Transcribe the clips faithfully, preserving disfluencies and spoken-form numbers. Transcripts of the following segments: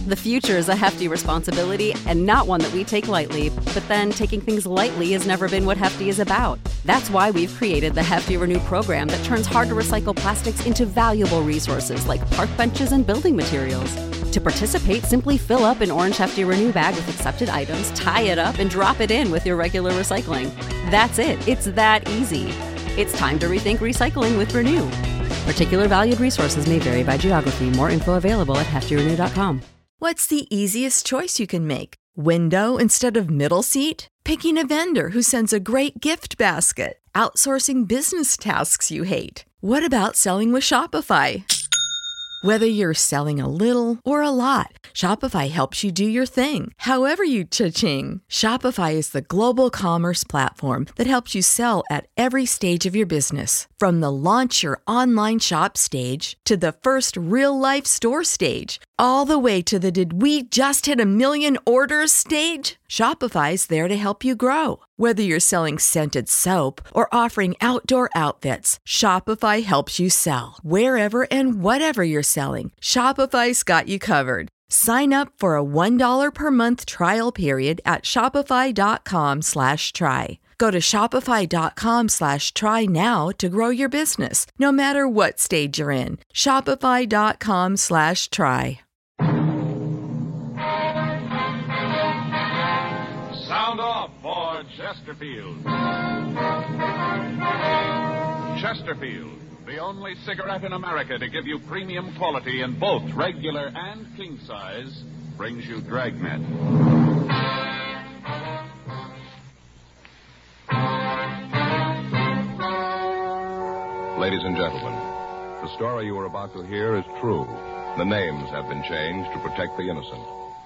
The future is a hefty responsibility and not one that we take lightly. But then taking things lightly has never been what Hefty is about. That's why we've created the Hefty Renew program that turns hard-to-recycle plastics into valuable resources like park benches and building materials. To participate, simply fill up an orange Hefty Renew bag with accepted items, tie it up, and drop it in with your regular recycling. That's it. It's that easy. It's time to rethink recycling with Renew. Particular valued resources may vary by geography. More info available at hefty renew dot com. What's the easiest choice you can make? Window instead of middle seat? Picking a vendor who sends a great gift basket? Outsourcing business tasks you hate? What about selling with Shopify? Whether you're selling a little or a lot, Shopify helps you do your thing, however you cha-ching. Shopify is the global commerce platform that helps you sell at every stage of your business. From the launch your online shop stage to the first real-life store stage, all the way to the did we just hit a million orders stage. Shopify's there to help you grow. Whether you're selling scented soap or offering outdoor outfits, Shopify helps you sell. Wherever and whatever you're selling, Shopify's got you covered. Sign up for a one dollar per month trial period at shopify.com slash try. Go to shopify.com slash try now to grow your business, no matter what stage you're in. Shopify.com slash try. Sound off for Chesterfield. Chesterfield, the only cigarette in America to give you premium quality in both regular and king size, brings you Dragnet. Ladies and gentlemen, the story you are about to hear is true. The names have been changed to protect the innocent.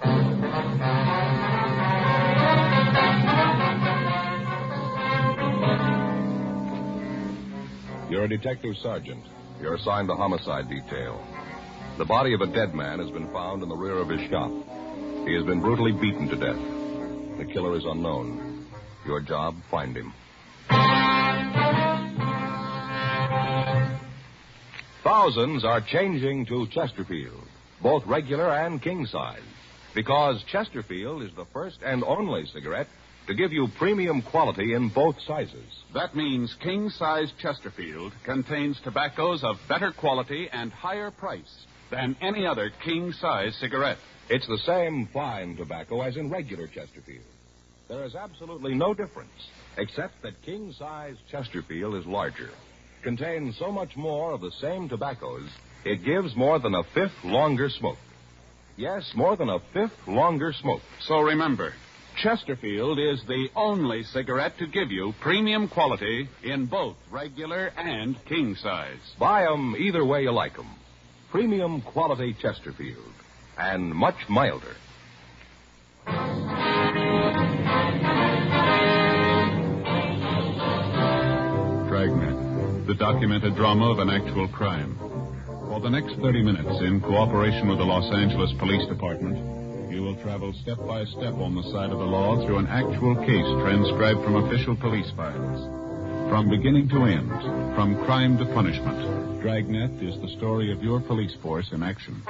You're a detective sergeant. You're assigned the homicide detail. The body of a dead man has been found in the rear of his shop. He has been brutally beaten to death. The killer is unknown. Your job, find him. Thousands are changing to Chesterfield, both regular and king size, because Chesterfield is the first and only cigarette to give you premium quality in both sizes. That means king-size Chesterfield contains tobaccos of better quality and higher price than any other king-size cigarette. It's the same fine tobacco as in regular Chesterfield. There is absolutely no difference, except that king-size Chesterfield is larger, contains so much more of the same tobaccos, it gives more than a fifth longer smoke. Yes, more than a fifth longer smoke. So remember, Chesterfield is the only cigarette to give you premium quality in both regular and king size. Buy 'em either way you like 'em. Premium quality Chesterfield, and much milder. Dragnet, the documented drama of an actual crime. For the next thirty minutes, in cooperation with the Los Angeles Police Department, you will travel step by step on the side of the law through an actual case transcribed from official police files. From beginning to end, from crime to punishment, Dragnet is the story of your police force in action.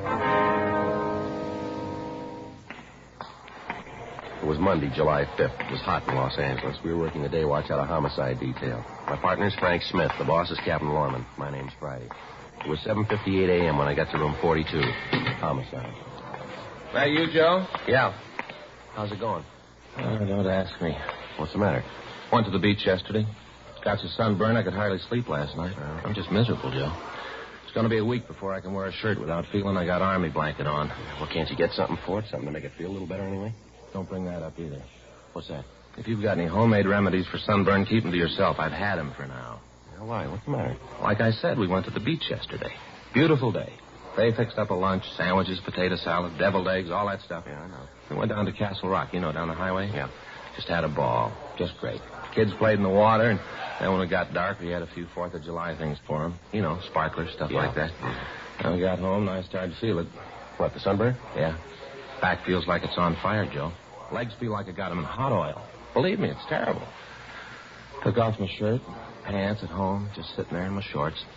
It was Monday, July fifth. It was hot in Los Angeles. We were working the day watch out of homicide detail. My partner is Frank Smith. The boss is Captain Lorman. My name's Friday. It was seven fifty-eight a.m. when I got to room forty-two. Homicide. That you, Joe? Yeah. How's it going? Oh, don't ask me. What's the matter? Went to the beach yesterday. Got so sunburned I could hardly sleep last night. Uh, I'm just miserable, Joe. It's going to be a week before I can wear a shirt without feeling I got army blanket on. Well, can't you get something for it? Something to make it feel a little better anyway? Don't bring that up either. What's that? If you've got any homemade remedies for sunburn, keep them to yourself. I've had them for now. Well, why? What's the matter? Like I said, we went to the beach yesterday. Beautiful day. They fixed up a lunch, sandwiches, potato salad, deviled eggs, all that stuff. Yeah, I know. We went down to Castle Rock, you know, down the highway. Yeah. Just had a ball. Just great. Kids played in the water, and then when it got dark, we had a few Fourth of July things for them. You know, sparklers, stuff Yeah. like that. Then we got home, and I started to feel it. What, the sunburn? Yeah. Back feels like it's on fire, Joe. Legs feel like I got them in hot oil. Believe me, it's terrible. Took off my shirt, pants at home, just sitting there in my shorts.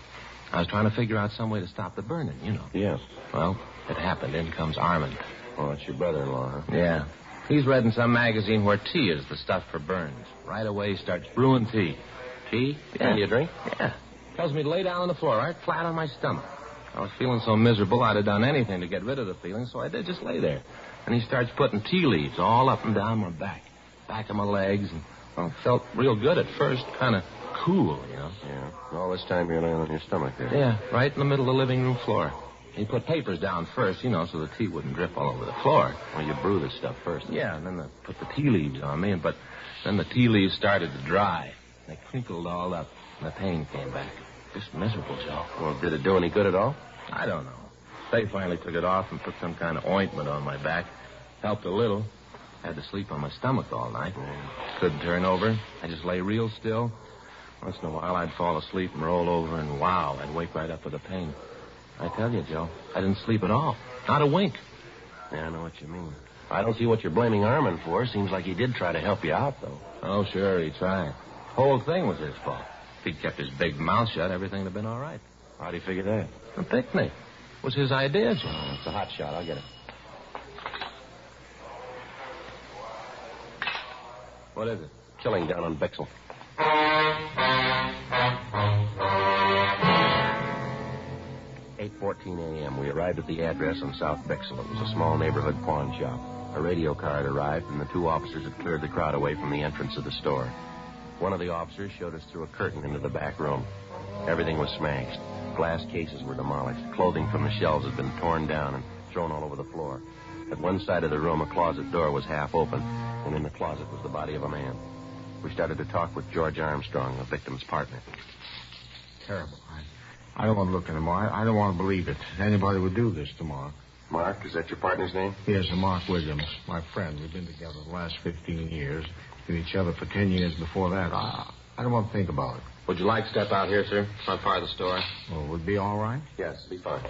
I was trying to figure out some way to stop the burning, you know. Yes. Well, it happened. In comes Armand. Oh, it's your brother-in-law, huh? Yeah. He's read in some magazine where tea is the stuff for burns. Right away, he starts brewing tea. Tea? Yeah. And you drink? Yeah. Tells me to lay down on the floor, right flat on my stomach. I was feeling so miserable I'd have done anything to get rid of the feeling, so I did just lay there. And he starts putting tea leaves all up and down my back, back of my legs, and, well, felt real good at first, kind of cool, you know. Yeah. All this time you're laying on your stomach there. Yeah, right in the middle of the living room floor. He put papers down first, you know, so the tea wouldn't drip all over the floor. Well, you brew this stuff first. Yeah, and then they put the tea leaves on me, and but then the tea leaves started to dry. They crinkled all up, and the pain came back. Just miserable, Joe. Well, did it do any good at all? I don't know. They finally took it off and put some kind of ointment on my back. Helped a little. Had to sleep on my stomach all night. Couldn't turn over. I just lay real still. Once in a while, I'd fall asleep and roll over, and wow, I'd wake right up with the pain. I tell you, Joe, I didn't sleep at all. Not a wink. Yeah, I know what you mean. I don't see what you're blaming Armand for. Seems like he did try to help you out, though. Oh, sure, he tried. Whole thing was his fault. If he'd kept his big mouth shut, everything would have been all right. How'd he figure that? The picnic was his idea, Joe. Oh, it's a hot shot. I'll get it. What is it? Killing down on Bexel. eight fourteen a.m. We arrived at the address on South Bexel. It was a small neighborhood pawn shop. A radio car had arrived, and the two officers had cleared the crowd away from the entrance of the store. One of the officers showed us through a curtain into the back room. Everything was smashed. Glass cases were demolished. Clothing from the shelves had been torn down and thrown all over the floor. At one side of the room, a closet door was half open, and in the closet was the body of a man. We started to talk with George Armstrong, the victim's partner. Terrible. I, I don't want to look anymore. I, I don't want to believe it. Anybody would do this to Mark. Mark, is that your partner's name? Yes, Mark Williams, my friend. We've been together the last fifteen years. With each other for ten years before that. I, I don't want to think about it. Would you like to step out here, sir? It's not far of the store. Well, would it be all right? Yes, be fine.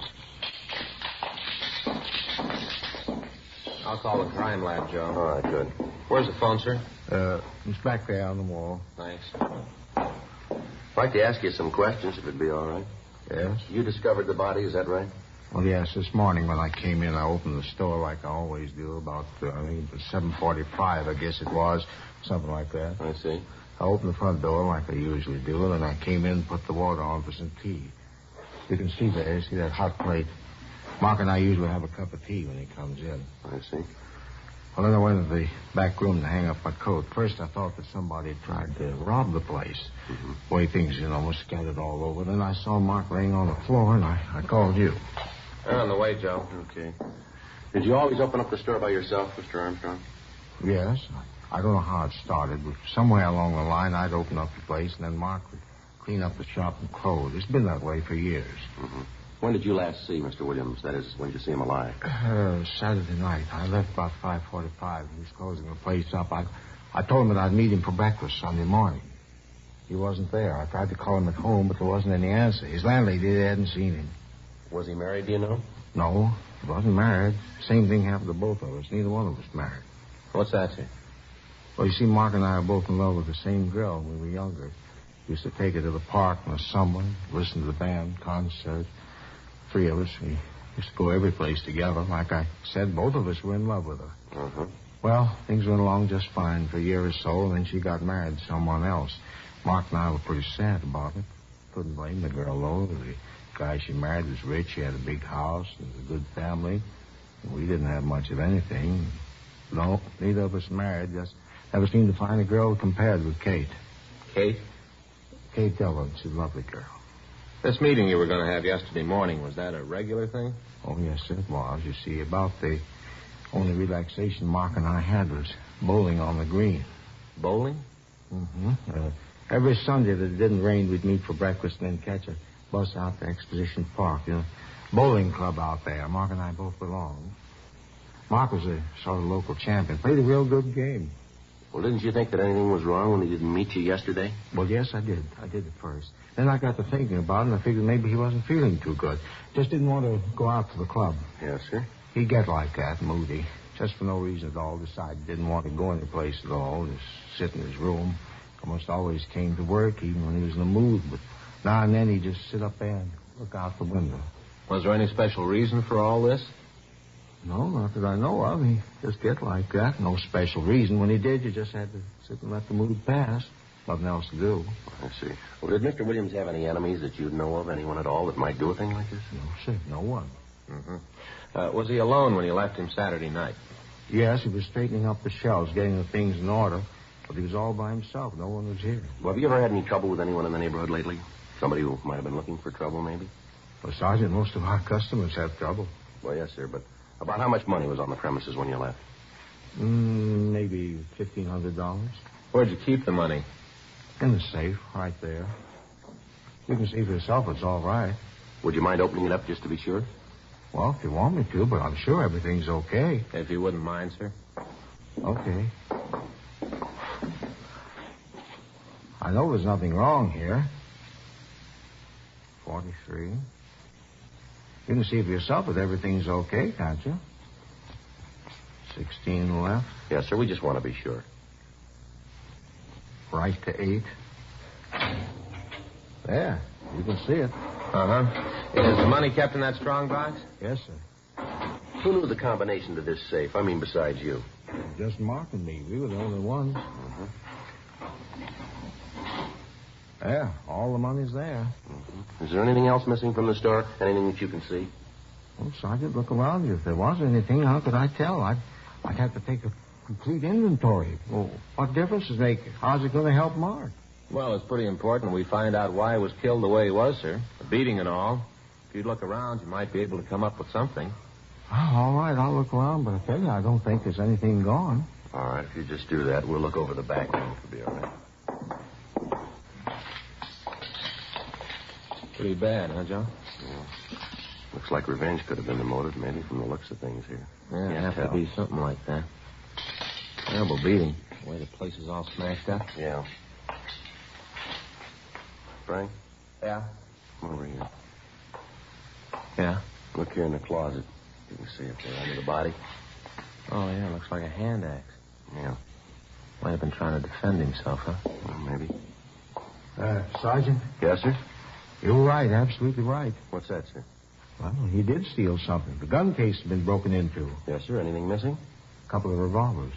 I'll call the crime lab, Joe. All right, good. Where's the phone, sir? Uh, it's back there on the wall. Thanks. I'd like to ask you some questions, if it'd be all right. Yes? You discovered the body, is that right? Well, yes. This morning when I came in, I opened the store like I always do, about, uh, I think it was seven forty-five, I guess it was, something like that. I see. I opened the front door like I usually do, and then I came in and put the water on for some tea. You can see there, see that hot plate? Mark and I usually have a cup of tea when he comes in. I see. Well, then I went to the back room to hang up my coat. First, I thought that somebody had tried to rob the place. Mm-hmm. The way things, you know, were scattered all over. Then I saw Mark laying on the floor, and I, I called you. They're on the way, Joe. Okay. Did you always open up the store by yourself, Mister Armstrong? Yes. I don't know how it started, but somewhere along the line, I'd open up the place, and then Mark would clean up the shop and close. It's been that way for years. Mm-hmm. When did you last see Mister Williams? That is, when did you see him alive? Uh, Saturday night. I left about five forty-five. He was closing the place up. I, I told him that I'd meet him for breakfast Sunday morning. He wasn't there. I tried to call him at home, but there wasn't any answer. His landlady hadn't seen him. Was he married, do you know? No, he wasn't married. Same thing happened to both of us. Neither one of us married. What's that, sir? Well, you see, Mark and I are both in love with the same girl when we were younger. Used to take her to the park in the summer, listen to the band, concert. Three of us, we used to go every place together. Like I said, both of us were in love with her. Uh-huh. Well, things went along just fine for a year or so, and then she got married to someone else. Mark and I were pretty sad about it. Couldn't blame the girl, though. The guy she married was rich. He had a big house and a good family. We didn't have much of anything. No, neither of us married. Just never seemed to find a girl compared with Kate. Kate? Kate Dillon. She's a lovely girl. This meeting you were going to have yesterday morning, was that a regular thing? Oh, yes, it was. You see, about the only relaxation Mark and I had was bowling on the green. Bowling? Mm-hmm. Uh, every Sunday that it didn't rain, we'd meet for breakfast and then catch a bus out to Exposition Park. You know, bowling club out there. Mark and I both belonged. Mark was a sort of local champion. Played a real good game. Well, didn't you think that anything was wrong when he didn't meet you yesterday? Well, yes, I did. I did at first. Then I got to thinking about it, and I figured maybe he wasn't feeling too good. Just didn't want to go out to the club. Yes, sir. He'd get like that, moody. Just for no reason at all. Decided didn't want to go any place at all. Just sit in his room. Almost always came to work, even when he was in the mood. But now and then he'd just sit up there and look out the window. Was there any special reason for all this? No, not that I know of. He just get like that. No special reason. When he did, you just had to sit and let the mood pass. Nothing else to do. I see. Well, did Mister Williams have any enemies that you'd know of? Anyone at all that might do a thing like this? No, sir. No one. Mm-hmm. Uh, was he alone when you left him Saturday night? Yes, he was straightening up the shelves, getting the things in order. But he was all by himself. No one was here. Well, have you ever had any trouble with anyone in the neighborhood lately? Somebody who might have been looking for trouble, maybe? Well, Sergeant, most of our customers have trouble. Well, yes, sir, but about how much money was on the premises when you left? Mm, maybe fifteen hundred dollars. Where'd you keep the money? In the safe, right there. You can see for yourself it's all right. Would you mind opening it up just to be sure? Well, if you want me to, but I'm sure everything's okay. If you wouldn't mind, sir. Okay. I know there's nothing wrong here. forty-three. You can see for yourself that everything's okay, can't you? sixteen left. Yes, sir. We just want to be sure. Right to eight. There. You can see it. Uh-huh. Is the money kept in that strong box? Yes, sir. Who knew the combination to this safe? I mean, besides you. Just Mark and me. We were the only ones. Mm-hmm. Yeah, all the money's there. Mm-hmm. Is there anything else missing from the store? Anything that you can see? Well, Sergeant, look around you. If there was anything, how could I tell? I'd, I'd have to take a complete inventory. Well, what difference does it make? How's it going to help Mark? Well, it's pretty important we find out why he was killed the way he was, sir. The beating and all. If you'd look around, you might be able to come up with something. Oh, all right, I'll look around, but I tell you, I don't think there's anything gone. All right, if you just do that, we'll look over the back room. It'll be all right. Pretty bad, huh, Joe? Yeah. Looks like revenge could have been the motive, maybe, from the looks of things here. Yeah, it'd have tell. to be something like that. Terrible beating. The way the place is all smashed up. Yeah. Frank? Yeah? Come over here. Yeah? Look here in the closet. You can see it there under the body. Oh, yeah, looks like a hand axe. Yeah. Might have been trying to defend himself, huh? Well, maybe. Uh, Sergeant? Yes, sir? You're right, absolutely right. What's that, sir? Well, he did steal something. The gun case has been broken into. Yes, sir. Anything missing? A couple of revolvers.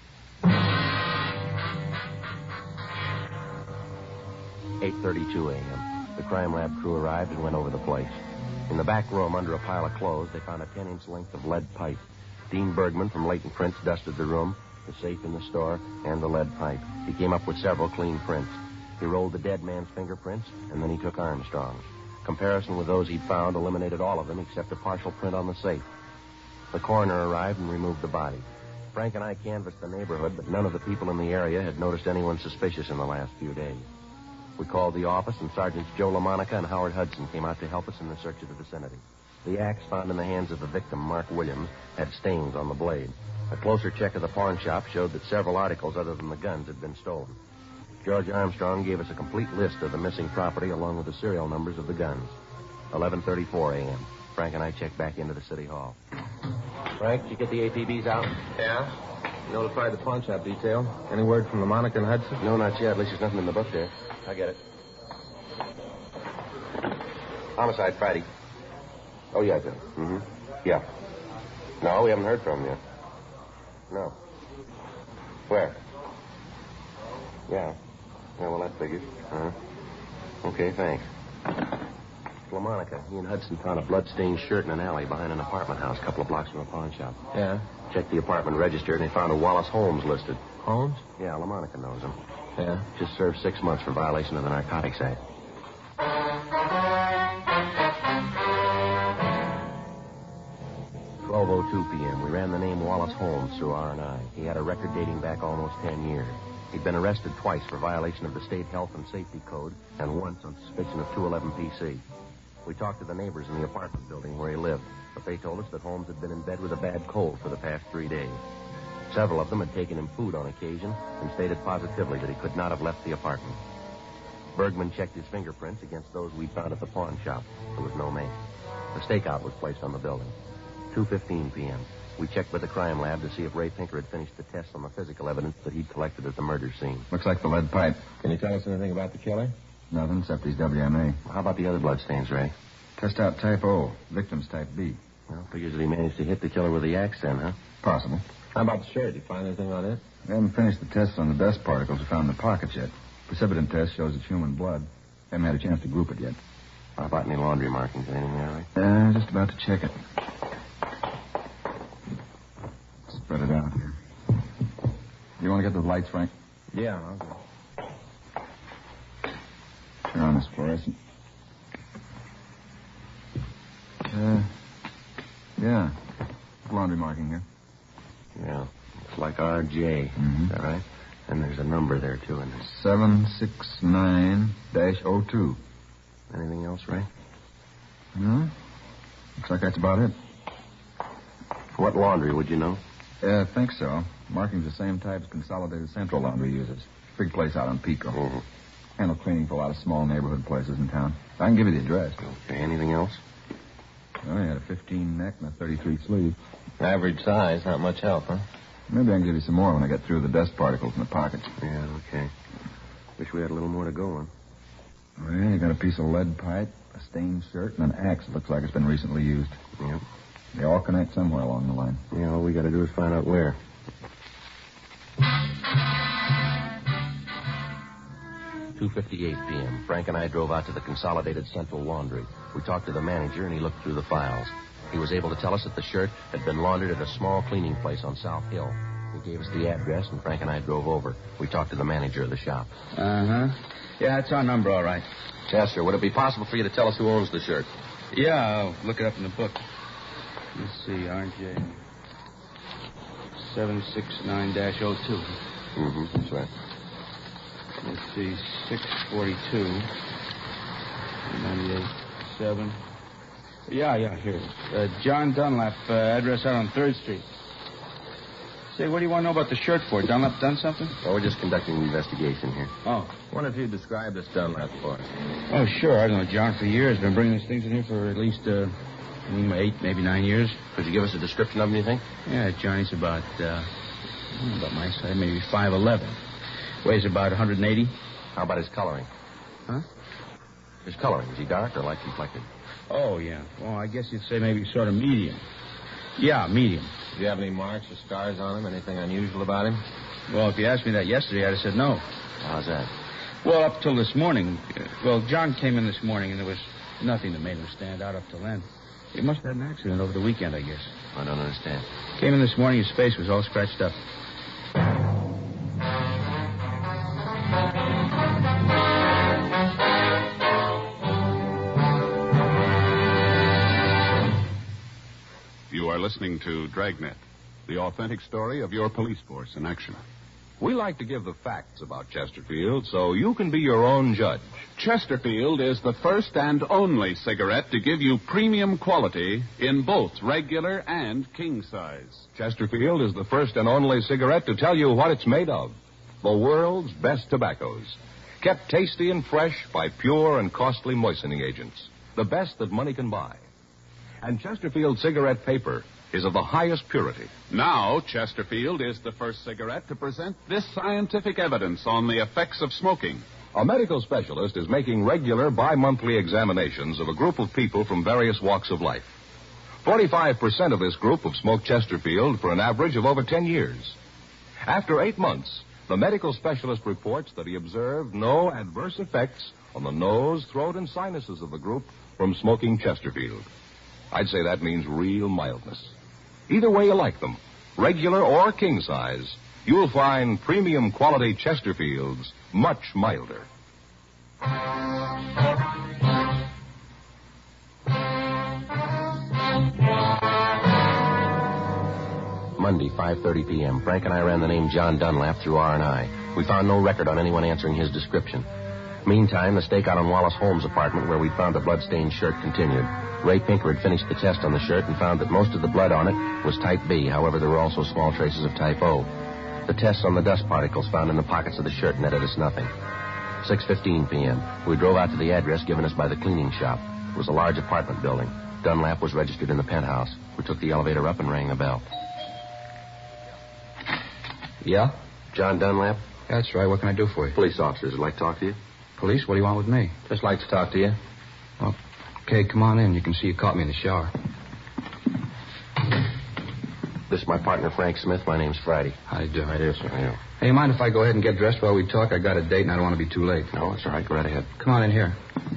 eight thirty-two a.m. The crime lab crew arrived and went over the place. In the back room, under a pile of clothes, they found a ten-inch length of lead pipe. Dean Bergman from Leighton Prints dusted the room, the safe in the store, and the lead pipe. He came up with several clean prints. He rolled the dead man's fingerprints, and then he took Armstrong's. Comparison with those he'd found eliminated all of them except a partial print on the safe. The coroner arrived and removed the body. Frank and I canvassed the neighborhood, but none of the people in the area had noticed anyone suspicious in the last few days. We called the office, and Sergeants Joe LaMonica and Howard Hudson came out to help us in the search of the vicinity. The axe found in the hands of the victim, Mark Williams, had stains on the blade. A closer check of the pawn shop showed that several articles other than the guns had been stolen. George Armstrong gave us a complete list of the missing property along with the serial numbers of the guns. eleven thirty-four a.m. Frank and I checked back into the city hall. Frank, did you get the A T Bs out? Yeah? Notified the pawn shop detail. Any word from LaMonica and Hudson? No, not yet. At least there's nothing in the book there. I get it. Homicide Friday. Oh, yeah, Bill. Mm-hmm. Yeah. No, we haven't heard from him yet. No. Where? Yeah. Yeah, well, that figures. Uh-huh. Okay, thanks. LaMonica, he and Hudson found a blood-stained shirt in an alley behind an apartment house a couple of blocks from a pawn shop. Yeah? Checked the apartment register, and they found a Wallace Holmes listed. Holmes? Yeah, LaMonica knows him. Yeah? Just served six months for violation of the Narcotics Act. twelve oh two p.m. We ran the name Wallace Holmes through R and I. He had a record dating back almost ten years. He'd been arrested twice for violation of the state health and safety code and once on suspicion of two eleven P C. We talked to the neighbors in the apartment building where he lived, but they told us that Holmes had been in bed with a bad cold for the past three days. Several of them had taken him food on occasion and stated positively that he could not have left the apartment. Bergman checked his fingerprints against those we'd found at the pawn shop. There was no match. A stakeout was placed on the building. two fifteen p.m. We checked with the crime lab to see if Ray Pinker had finished the tests on the physical evidence that he'd collected at the murder scene. Looks like the lead pipe. Can you tell us anything about the killer? Nothing except his W M A. How about the other bloodstains, Ray? Test out type O. Victim's type B. Well, figures that he managed to hit the killer with the axe then, huh? Possible. How about the shirt? Did you find anything on it? We haven't finished the tests on the dust particles we found in the pockets yet. Precipitin test shows it's human blood. Haven't had a chance to group it yet. How about any laundry markings? Anything there, right? Uh, just about to check it. Spread it out here. You want to get those lights, Frank? Yeah, I'll go. Turn on this fluorescent. Uh, yeah. Laundry marking here. Yeah. Looks like R J. Mm-hmm. Is that right? And there's a number there, too, in there. seven six nine dash oh two. Anything else, Ray? No. Looks like that's about it. What laundry, would you know? Yeah, I think so. Marking's the same type as Consolidated Central Laundry uses. Big place out on Pico. Mm-hmm. Handle cleaning for a lot of small neighborhood places in town. I can give you the address. Okay, anything else? Well, he had a fifteen neck and a thirty-three sleeve. Average size, not much help, huh? Maybe I can give you some more when I get through the dust particles in the pockets. Yeah, okay. Wish we had a little more to go on. Well, you got a piece of lead pipe, a stained shirt, and an axe that looks like it's been recently used. Yep. They all connect somewhere along the line. Yeah, all we got to do is find out where. two fifty-eight p.m. Frank and I drove out to the Consolidated Central Laundry. We talked to the manager, and he looked through the files. He was able to tell us that the shirt had been laundered at a small cleaning place on South Hill. He gave us the address, and Frank and I drove over. We talked to the manager of the shop. Uh-huh. Yeah, it's our number, all right. Yes, sir. Would it be possible for you to tell us who owns the shirt? Yeah, I'll look it up in the book. Let's see, R J. seven six nine dash oh two. Mm-hmm, that's right. Let's see, six forty-two. ninety-eight seven. Yeah, yeah, here it is. Uh, John Dunlap, uh, address out on third Street. Say, what do you want to know about the shirt for? Dunlap done something? Well, we're just conducting an investigation here. Oh. Wonder if you'd describe this Dunlap for us. Oh, sure. I've known John for years. Been bringing these things in here for at least uh, eight, maybe nine years. Could you give us a description of him, you think? Yeah, Johnny's about, uh, about my size, maybe five eleven. Weighs about one hundred eighty. How about his coloring? Huh? His coloring. Is he dark or light complected? Oh, yeah. Well, I guess you'd say maybe sort of medium. Yeah, medium. Do you have any marks or scars on him? Anything unusual about him? Well, if you asked me that yesterday, I'd have said no. How's that? Well, up till this morning. Uh, well, John came in this morning, and there was nothing that made him stand out up till then. He must have had an accident over the weekend, I guess. I don't understand. Came in this morning, his face was all scratched up. You are listening to Dragnet, the authentic story of your police force in action. We like to give the facts about Chesterfield so you can be your own judge. Chesterfield is the first and only cigarette to give you premium quality in both regular and king size. Chesterfield is the first and only cigarette to tell you what it's made of. The world's best tobaccos. Kept tasty and fresh by pure and costly moistening agents. The best that money can buy. And Chesterfield cigarette paper is of the highest purity. Now, Chesterfield is the first cigarette to present this scientific evidence on the effects of smoking. A medical specialist is making regular bi-monthly examinations of a group of people from various walks of life. forty-five percent of this group have smoked Chesterfield for an average of over ten years. After eight months, the medical specialist reports that he observed no adverse effects on the nose, throat, and sinuses of the group from smoking Chesterfield. I'd say that means real mildness. Either way you like them, regular or king size, you'll find premium quality Chesterfields much milder. Monday, five thirty p.m. Frank and I ran the name John Dunlap through R and I. We found no record on anyone answering his description. Meantime, the stakeout on Wallace Holmes' apartment where we'd found the blood-stained shirt continued. Ray Pinker had finished the test on the shirt and found that most of the blood on it was type B. However, there were also small traces of type O. The tests on the dust particles found in the pockets of the shirt netted us nothing. six fifteen p.m. We drove out to the address given us by the cleaning shop. It was a large apartment building. Dunlap was registered in the penthouse. We took the elevator up and rang the bell. Yeah? John Dunlap? That's right. What can I do for you? Police officers would like to talk to you. Police? What do you want with me? Just like to talk to you. Well, Okay, come on in. You can see you caught me in the shower. This is my partner, Frank Smith. My name's Friday. How do you do? How do you, sir? How do you? Hey, you mind if I go ahead and get dressed while we talk? I got a date and I don't want to be too late. No, it's all right. Go right ahead. Come on in here.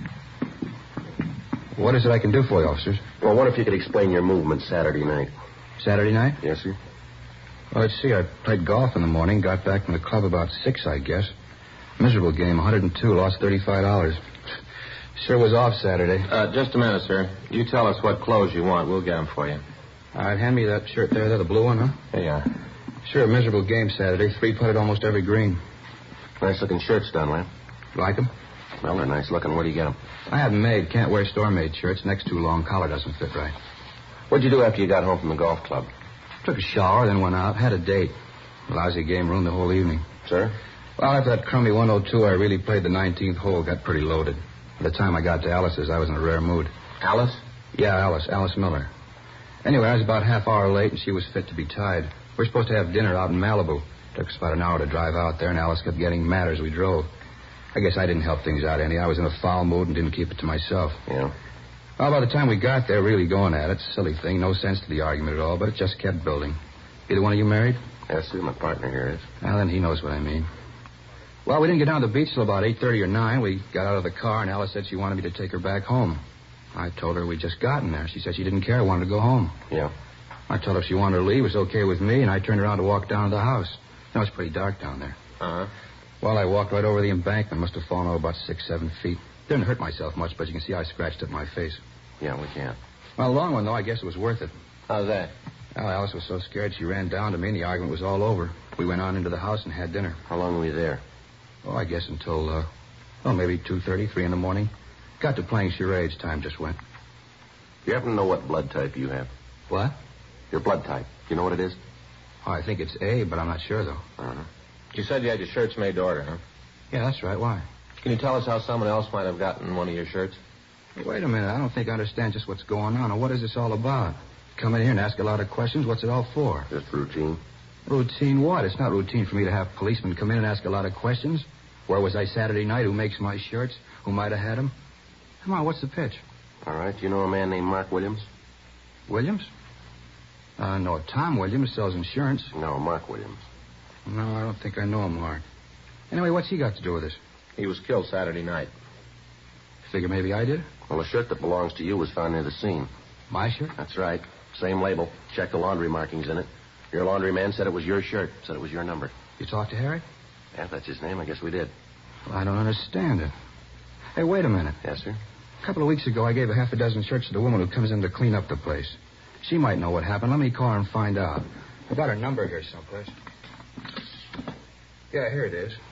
What is it I can do for you, officers? Well, I wonder if you could explain your movement Saturday night. Saturday night? Yes, sir. Well, let's see. I played golf in the morning, got back from the club about six, I guess. Miserable game, one hundred two, lost thirty-five dollars. Sure was off Saturday. Uh, just a minute, sir. You tell us what clothes you want. We'll get them for you. All right, hand me that shirt there. There, the blue one, huh? Here you are. Sure, a miserable game Saturday. Three-putted almost every green. Nice-looking shirts, Dunlap. Like them? Well, they're nice-looking. Where do you get them? I have them made. Can't wear store-made shirts. Neck's too long. Collar doesn't fit right. What'd you do after you got home from the golf club? Took a shower, then went out. Had a date. Lousy game ruined the whole evening. Sir? Well, after that crummy one oh two, I really played the nineteenth hole. Got pretty loaded. By the time I got to Alice's, I was in a rare mood. Alice? Yeah, Alice. Alice Miller. Anyway, I was about half hour late, and she was fit to be tied. We were supposed to have dinner out in Malibu. Took us about an hour to drive out there, and Alice kept getting mad as we drove. I guess I didn't help things out any. I was in a foul mood and didn't keep it to myself. Yeah? Well, by the time we got there, really going at it, silly thing, no sense to the argument at all, but it just kept building. Either one of you married? Yes, sir. My partner here is. Well, then he knows what I mean. Well, we didn't get down to the beach till about eight thirty or nine. We got out of the car, and Alice said she wanted me to take her back home. I told her we'd just gotten there. She said she didn't care, wanted to go home. Yeah. I told her if she wanted to leave, it was okay with me, and I turned around to walk down to the house. It was pretty dark down there. Uh-huh. Well, I walked right over the embankment. Must have fallen over about six, seven feet. Didn't hurt myself much, but you can see I scratched up my face. Yeah, we can. Well, a long one, though. I guess it was worth it. How's that? Well, Alice was so scared she ran down to me, and the argument was all over. We went on into the house and had dinner. How long were you there? Oh, I guess until, uh, well, maybe two thirty, three in the morning. Got to playing charades. Time just went. You happen to know what blood type you have? What? Your blood type. You know what it is? Oh, I think it's A, but I'm not sure, though. Uh-huh. You said you had your shirts made to order, huh? Yeah, that's right. Why? Can you tell us how someone else might have gotten one of your shirts? Hey, wait a minute. I don't think I understand just what's going on, or what is this all about? Come in here and ask a lot of questions. What's it all for? Just routine. Routine what? It's not routine for me to have policemen come in and ask a lot of questions. Where was I Saturday night? Who makes my shirts? Who might have had them? Come on, what's the pitch? All right. You know a man named Mark Williams? Williams? Uh, no, Tom Williams sells insurance. No, Mark Williams. No, I don't think I know him, Mark. Anyway, what's he got to do with this? He was killed Saturday night. Figure maybe I did? Well, a shirt that belongs to you was found near the scene. My shirt? That's right. Same label. Check the laundry markings in it. Your laundryman said it was your shirt. Said it was your number. You talked to Harry? Yeah, if that's his name, I guess we did. Well, I don't understand it. Hey, wait a minute. Yes, sir? A couple of weeks ago, I gave a half a dozen shirts to the woman who comes in to clean up the place. She might know what happened. Let me call her and find out. I've got her number here someplace. Yeah, here it is.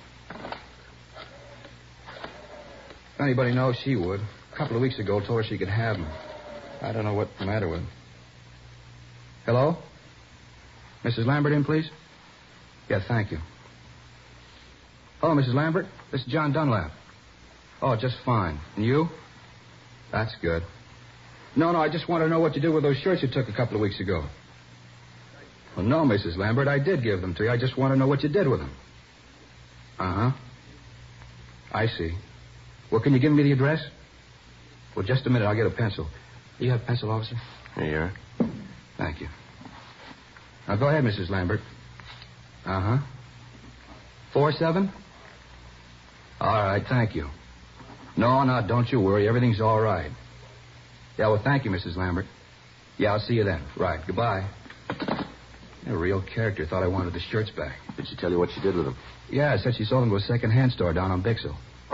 If anybody knows, she would. A couple of weeks ago, told her she could have them. I don't know what's the matter with them. Hello? Missus Lambert in, please? Yeah, thank you. Hello, Missus Lambert. This is John Dunlap. Oh, just fine. And you? That's good. No, no, I just want to know what you did with those shirts you took a couple of weeks ago. Well, no, Missus Lambert, I did give them to you. I just want to know what you did with them. Uh-huh. I see. Well, can you give me the address? Well, just a minute. I'll get a pencil. Do you have a pencil, officer? Here you are. Thank you. Now, go ahead, Missus Lambert. Uh-huh. Four seven? All right, thank you. No, no, don't you worry. Everything's all right. Yeah, well, thank you, Missus Lambert. Yeah, I'll see you then. Right, goodbye. A real character. Thought I wanted the shirts back. Did she tell you what she did with them? Yeah, said she sold them to a second-hand store down on Bixel.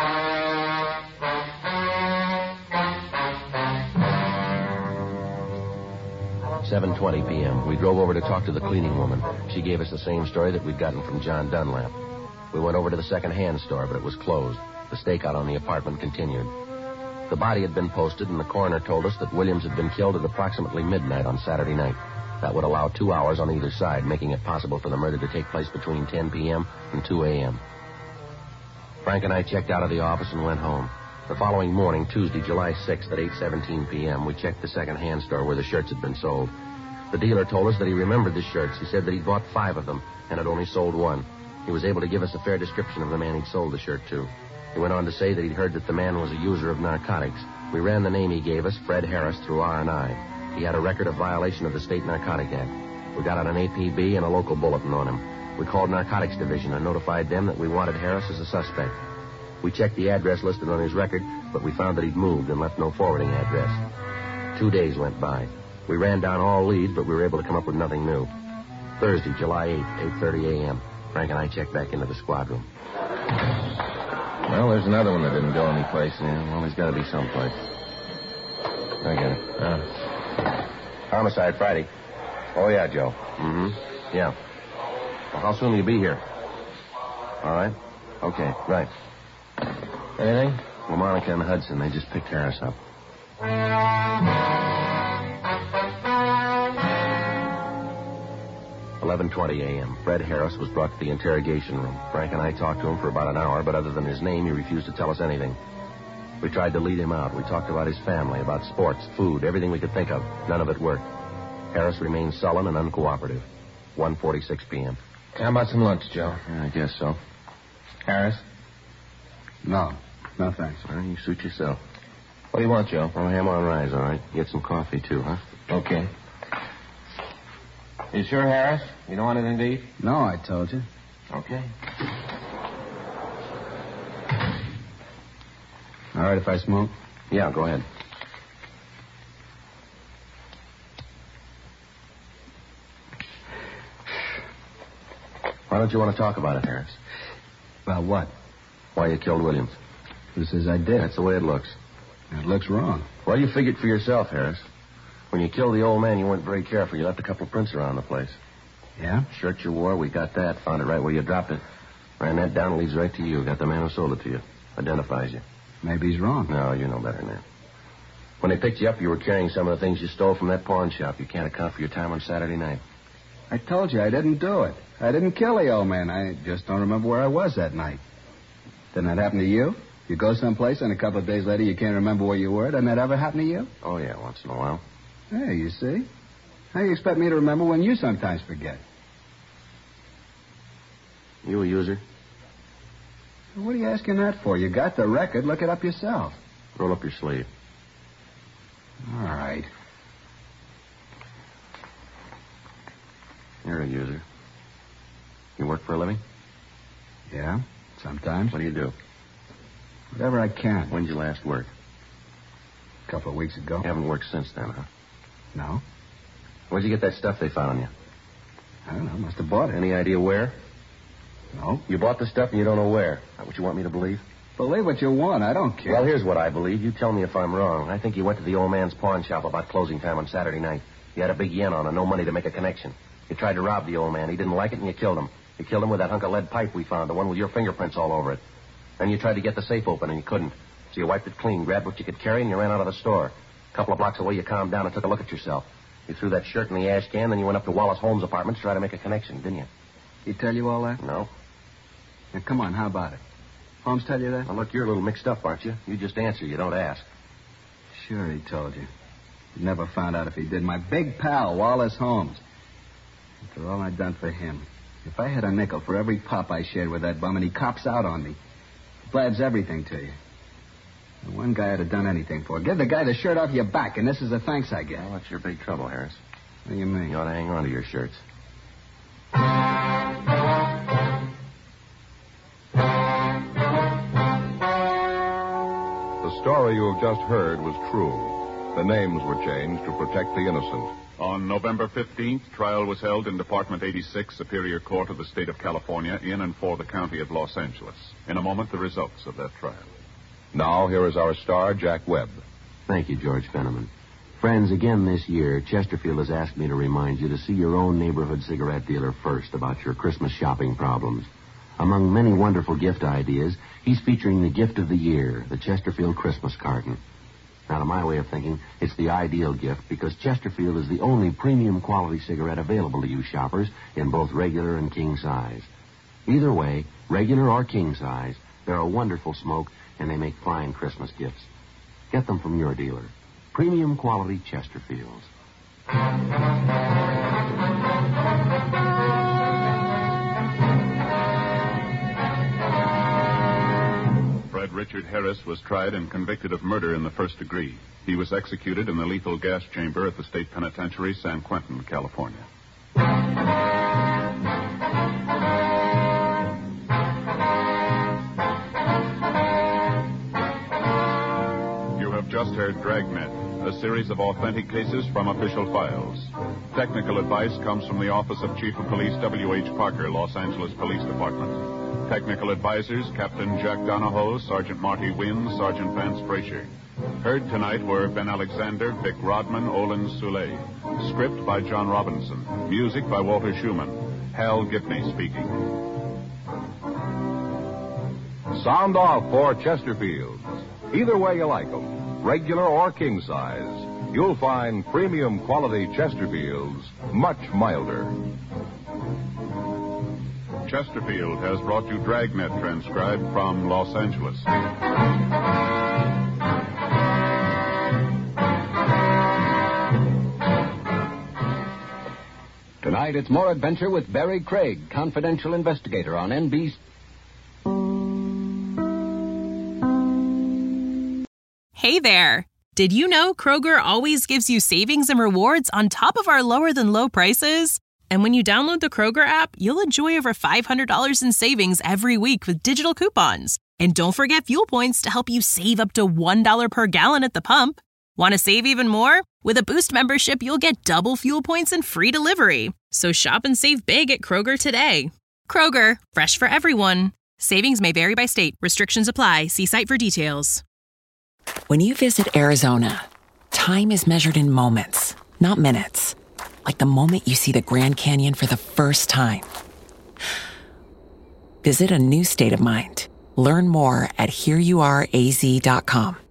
seven twenty p.m. We drove over to talk to the cleaning woman. She gave us the same story that we'd gotten from John Dunlap. We went over to the second-hand store, but it was closed. The stakeout on the apartment continued. The body had been posted, and the coroner told us that Williams had been killed at approximately midnight on Saturday night. That would allow two hours on either side, making it possible for the murder to take place between ten p.m. and two a.m. Frank and I checked out of the office and went home. The following morning, Tuesday, July sixth at eight seventeen p.m., we checked the second-hand store where the shirts had been sold. The dealer told us that he remembered the shirts. He said that he'd bought five of them and had only sold one. He was able to give us a fair description of the man he'd sold the shirt to. He went on to say that he'd heard that the man was a user of narcotics We ran the name he gave us, Fred Harris, through R and I. He had a record of violation of the State Narcotic Act. We got out an A P B and a local bulletin on him. We called Narcotics Division and notified them that we wanted Harris as a suspect. We checked the address listed on his record, but we found that he'd moved and left no forwarding address. Two days went by. We ran down all leads, but we were able to come up with nothing new. Thursday, July eighth, eight thirty a.m. Frank and I checked back into the squad room. Well, there's another one that didn't go anyplace. Yeah, well, he's got to be someplace. I get it. Uh, Homicide Friday. Oh, yeah, Joe. Mm-hmm. Yeah. Well, how soon will you be here? All right. Okay, right. anything? Well, Monica and Hudson, they just picked Harris up. eleven twenty a.m. Fred Harris was brought to the interrogation room. Frank and I talked to him for about an hour, but other than his name, he refused to tell us anything. We tried to lead him out. We talked about his family, about sports, food, everything we could think of. None of it worked. Harris remained sullen and uncooperative. one forty-six p.m. How about some lunch, Joe? Yeah, I guess so. Harris? No. No, thanks. Well, you suit yourself. What do you want, Joe? Well, ham on rye, all right. Get some coffee, too, huh? Okay. You sure, Harris? You don't want anything to eat? No, I told you. Okay. All right if I smoke? Yeah, go ahead. Why don't you want to talk about it, Harris? About what? Why you killed Williams. Who says I did? That's the way it looks. It looks wrong. Well, you figured for yourself, Harris. When you killed the old man, you weren't very careful. You left a couple of prints around the place. Yeah? Shirt you wore, we got that. Found it right where you dropped it. Ran that down, leads right to you. Got the man who sold it to you. Identifies you. Maybe he's wrong. No, you know better than that. When they picked you up, you were carrying some of the things you stole from that pawn shop. You can't account for your time on Saturday night. I told you I didn't do it. I didn't kill the old man. I just don't remember where I was that night. Didn't that happen to you? You go someplace and a couple of days later you can't remember where you were. Doesn't that ever happen to you? Oh, yeah, once in a while. Yeah, you see. How do you expect me to remember when you sometimes forget? You a user? What are you asking that for? You got the record. Look it up yourself. Roll up your sleeve. All right. You're a user. You work for a living? Yeah, sometimes. What do you do? Whatever I can. When'd you last work? A couple of weeks ago. You haven't worked since then, huh? No. Where'd you get that stuff they found on you? I don't know. Must have bought it. Any idea where? No. You bought the stuff and you don't know where. Is that what you want me to believe? Believe what you want. I don't care. Well, here's what I believe. You tell me if I'm wrong. I think you went to the old man's pawn shop about closing time on Saturday night. You had a big yen on and no money to make a connection. You tried to rob the old man. He didn't like it and you killed him. You killed him with that hunk of lead pipe we found, the one with your fingerprints all over it. Then you tried to get the safe open and you couldn't. So you wiped it clean, grabbed what you could carry, and you ran out of the store. A couple of blocks away, you calmed down and took a look at yourself. You threw that shirt in the ash can, then you went up to Wallace Holmes' apartment to try to make a connection, didn't you? He tell you all that? No. Now, come on, how about it? Holmes tell you that? Now, look, you're a little mixed up, aren't you? You just answer, you don't ask. Sure, he told you. You never found out if he did. My big pal, Wallace Holmes. After all I'd done for him. If I had a nickel for every pop I shared with that bum and he cops out on me, he blabs everything to you. The one guy I'd have done anything for. Give the guy the shirt off your back, and this is the thanks I get. Well, that's your big trouble, Harris. What do you mean? You ought to hang on to your shirts. The story you have just heard was true. The names were changed to protect the innocent. On November fifteenth, trial was held in Department eighty-six, Superior Court of the State of California, in and for the County of Los Angeles. In a moment, the results of that trial. Now, here is our star, Jack Webb. Thank you, George Fenneman. Friends, again this year, Chesterfield has asked me to remind you to see your own neighborhood cigarette dealer first about your Christmas shopping problems. Among many wonderful gift ideas, he's featuring the gift of the year, the Chesterfield Christmas carton. Now, to my way of thinking, it's the ideal gift because Chesterfield is the only premium quality cigarette available to you shoppers in both regular and king size. Either way, regular or king size, they're a wonderful smoke and they make fine Christmas gifts. Get them from your dealer. Premium quality Chesterfields. Fred Richard Harris was tried and convicted of murder in the first degree. He was executed in the lethal gas chamber at the state penitentiary, San Quentin, California. You have just heard Dragnet, a series of authentic cases from official files. Technical advice comes from the Office of Chief of Police W H Parker, Los Angeles Police Department. Technical advisors, Captain Jack Donahoe, Sergeant Marty Wynn, Sergeant Vance Frazier. Heard tonight were Ben Alexander, Vic Rodman, Olin Soule. Script by John Robinson. Music by Walter Schumann. Hal Gibney speaking. Sound off for Chesterfields. Either way you like them, regular or king size, you'll find premium quality Chesterfields much milder. Chesterfield has brought you Dragnet, transcribed from Los Angeles. Tonight, it's more adventure with Barry Craig, confidential investigator on N B C. Hey there. Did you know Kroger always gives you savings and rewards on top of our lower-than-low prices? And when you download the Kroger app, you'll enjoy over five hundred dollars in savings every week with digital coupons. And don't forget fuel points to help you save up to one dollar per gallon at the pump. Want to save even more? With a Boost membership, you'll get double fuel points and free delivery. So shop and save big at Kroger today. Kroger, fresh for everyone. Savings may vary by state. Restrictions apply. See site for details. When you visit Arizona, time is measured in moments, not minutes. Like the moment you see the Grand Canyon for the first time. Visit a new state of mind. Learn more at here you are A Z dot com.